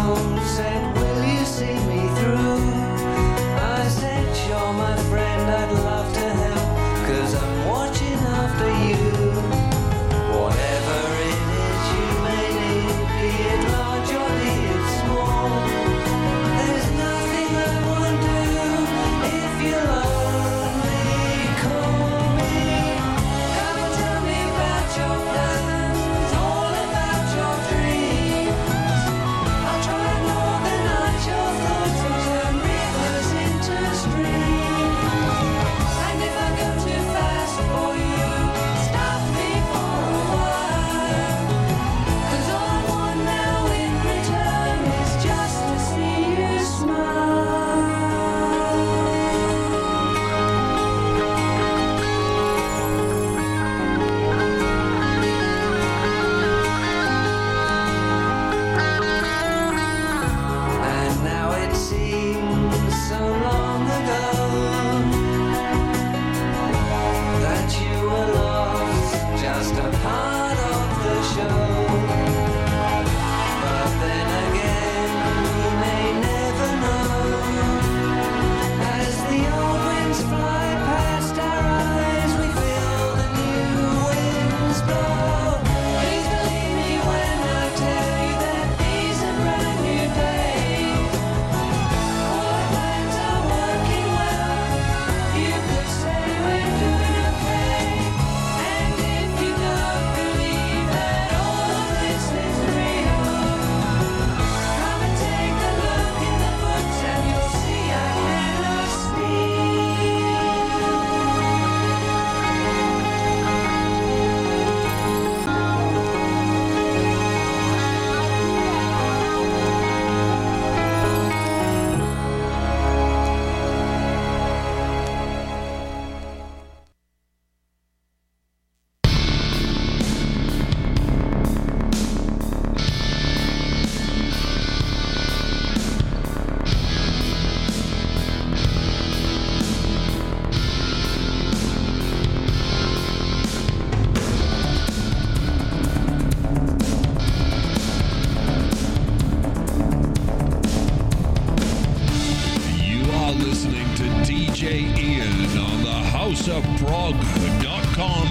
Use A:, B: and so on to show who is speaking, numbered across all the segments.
A: houseofprog.com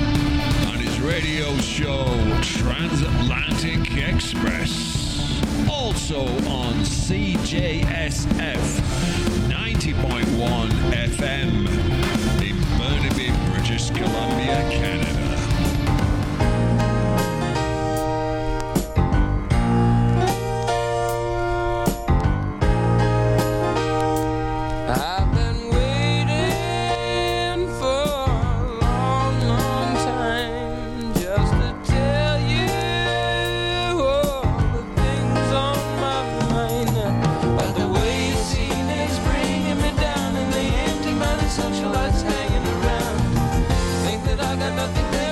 A: and his radio show Transatlantic Express. Also on CJSF 90.1 FM in Burnaby, British Columbia, Canada.
B: Socialites hanging around, think that I got nothing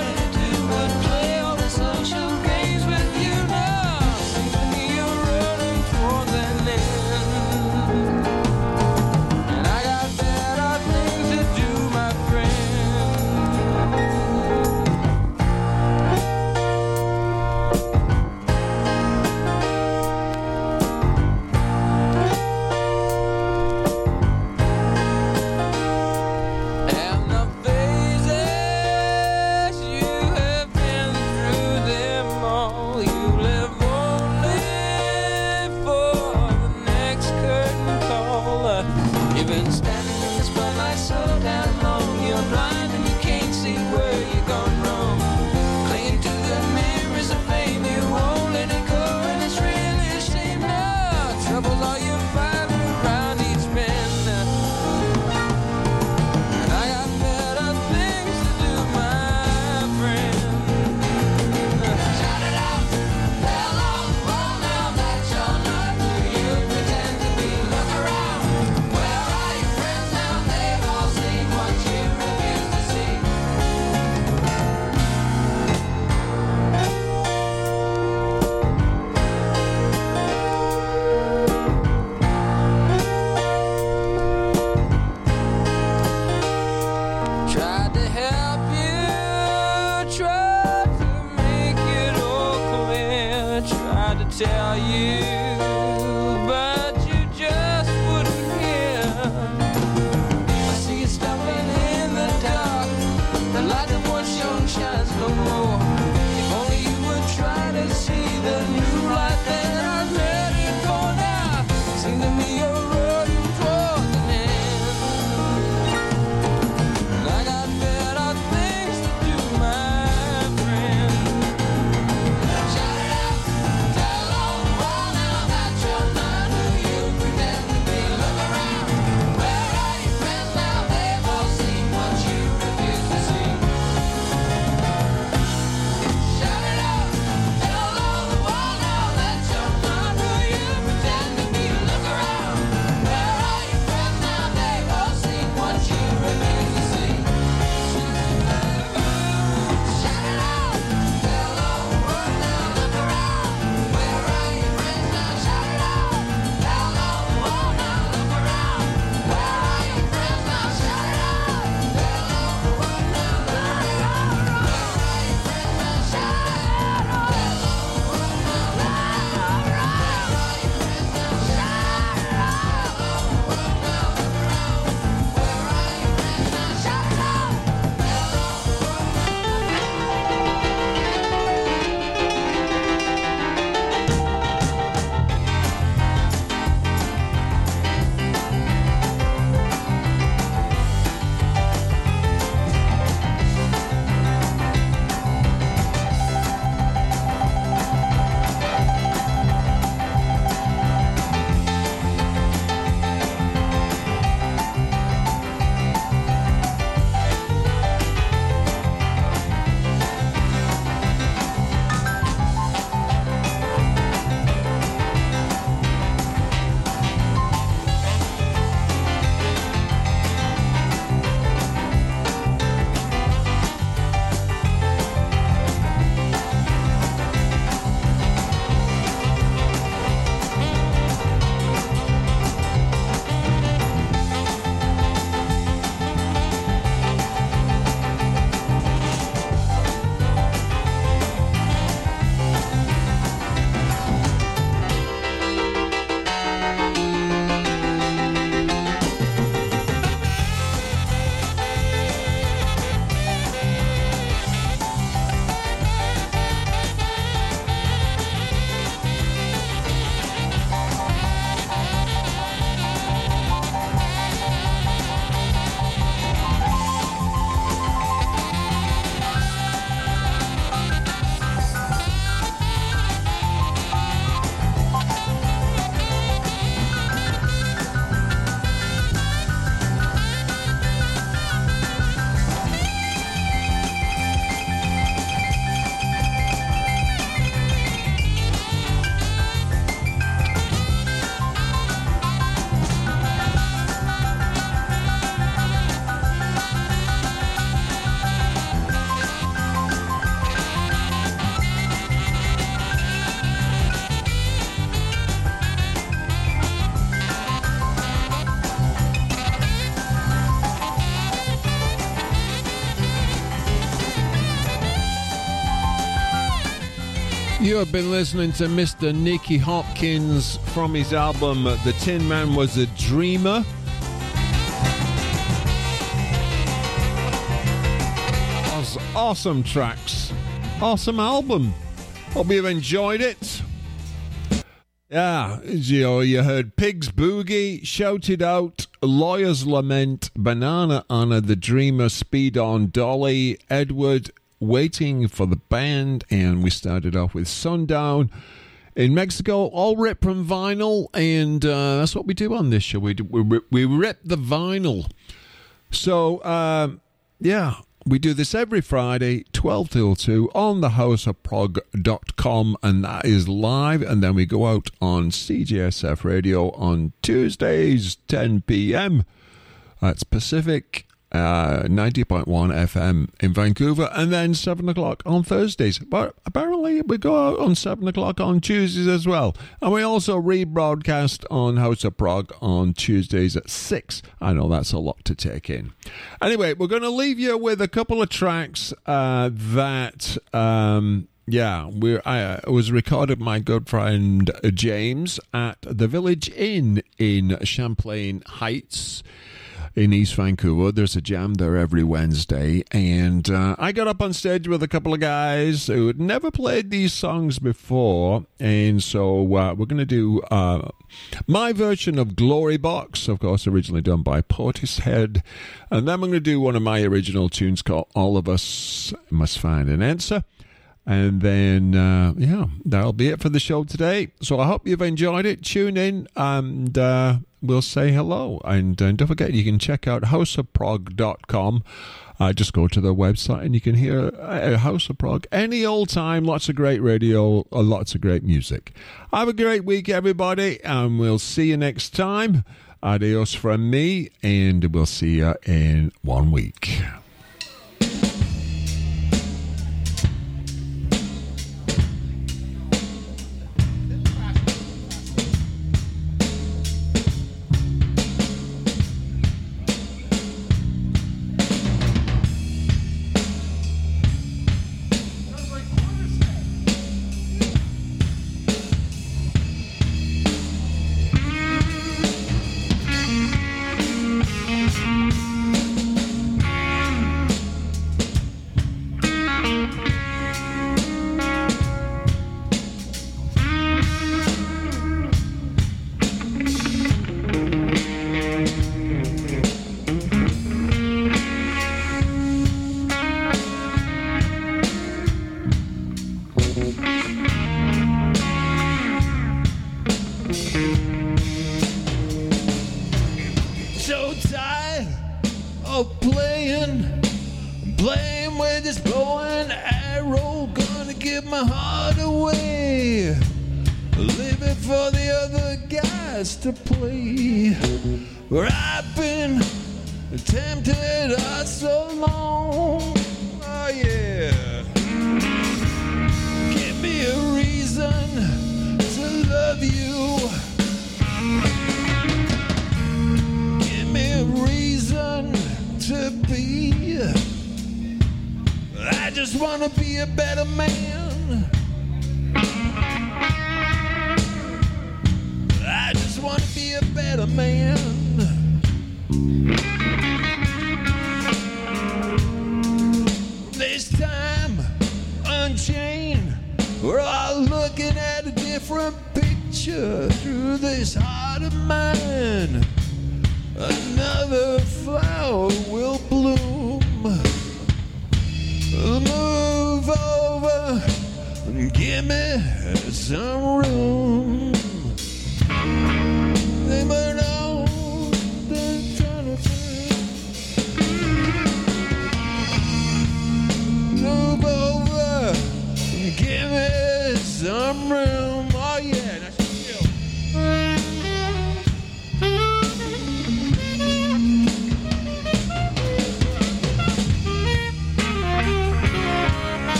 B: You have been listening to Mr. Nicky Hopkins from his album The Tin Man Was a Dreamer. Awesome tracks. Awesome album. Hope you've enjoyed it. Yeah, you heard Pigs Boogie, Shouted Out, Lawyer's Lament, Banana Anna, The Dreamer, Speed On, Dolly, Edward, Waiting for the Band, and we started off with Sundown in Mexico, all ripped from vinyl, and that's what we do on this show. We rip the vinyl. So, yeah, we do this every Friday, 12 till 2, on thehouseofprog.com, and that is live, and then we go out on CJSF Radio on Tuesdays, 10 p.m. That's Pacific. 90.1 FM in Vancouver, and then 7 o'clock on Thursdays. But apparently we go out on 7 o'clock on Tuesdays as well. And we also rebroadcast on House of Prog on Tuesdays at 6. I know that's a lot to take in. Anyway, we're going to leave you with a couple of tracks that... it was recorded by my good friend James at the Village Inn in Champlain Heights in East Vancouver. There's a jam there every Wednesday, and I got up on stage with a couple of guys who had never played these songs before, and so we're going to do my version of Glory Box, of course, originally done by Portishead, and then I'm going to do one of my original tunes called All of Us Must Find an Answer. And then, that'll be it for the show today. So I hope you've enjoyed it. Tune in and we'll say hello. And don't forget, you can check out houseofprog.com. Just go to the website and you can hear House of Prog any old time. Lots of great radio, lots of great music. Have a great week, everybody, and we'll see you next time. Adios from me, and we'll see you in 1 week.
C: To play where I've been tempted so long. Oh yeah, give me a reason to love you. Give me a reason to be. I just want to be a better man. I just want to be a better man. This time, Unchained, we're all looking at a different picture through this heart of mine. Another flower will bloom. Move over and give me some room. They burn out, they're trying to move over and give me some room. Oh yeah, now chill.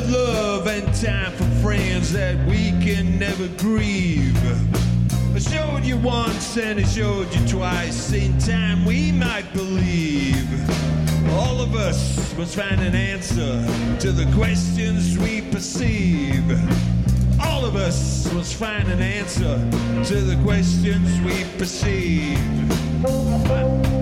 C: of love and time for friends that we can never grieve. I showed you once and I showed you twice. In time we might believe. All of us must find an answer to the questions we perceive. All of us must find an answer to the questions we perceive.